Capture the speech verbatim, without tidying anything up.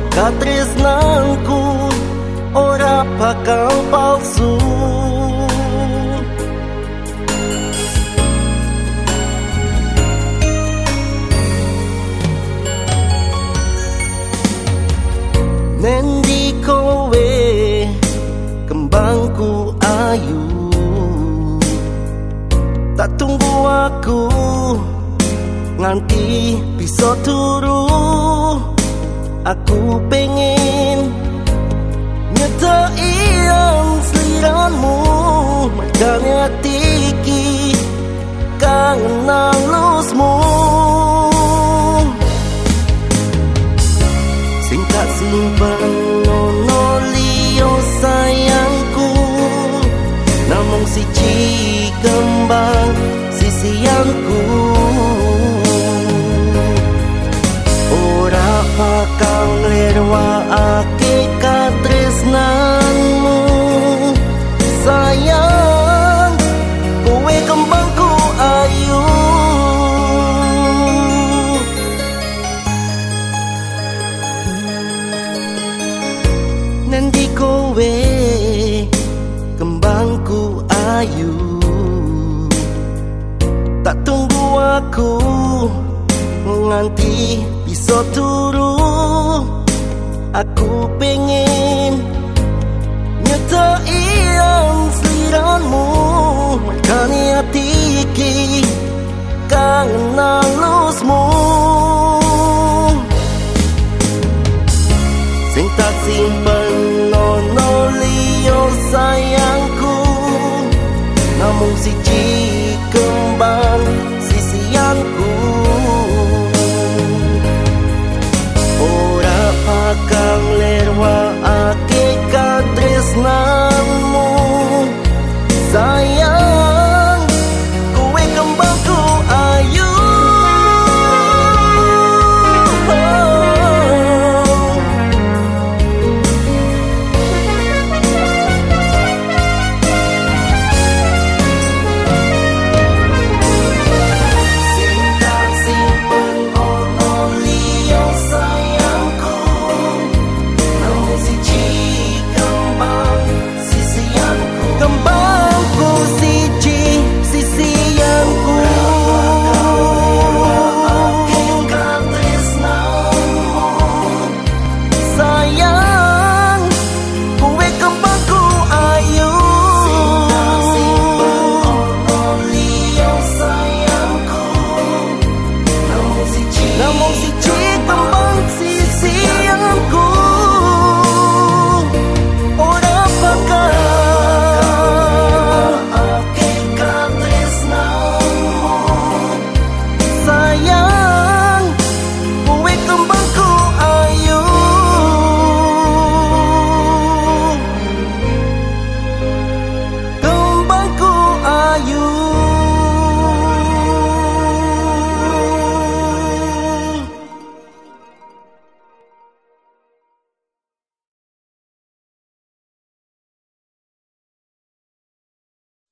katresnanku ora bakal palsu. Nendi kowe kembangku ayu, tak tunggu aku nganti bisa turu. Aku pengen nyedai yang seliranmu, makanya tiki kangen halusmu. Sing tak simpan nono liyo sayangku, namung siji kembang sisianku. Ora bakal nglirwakake katresnanmu sayang, kowe kembangku ayu. Nendi kowe kembangku ayu, tak tunggu aku nganti bisa turu. Aku pengen nyedai yang seliranmu, makanya hati iki kangen halusmu. Sing tak simpan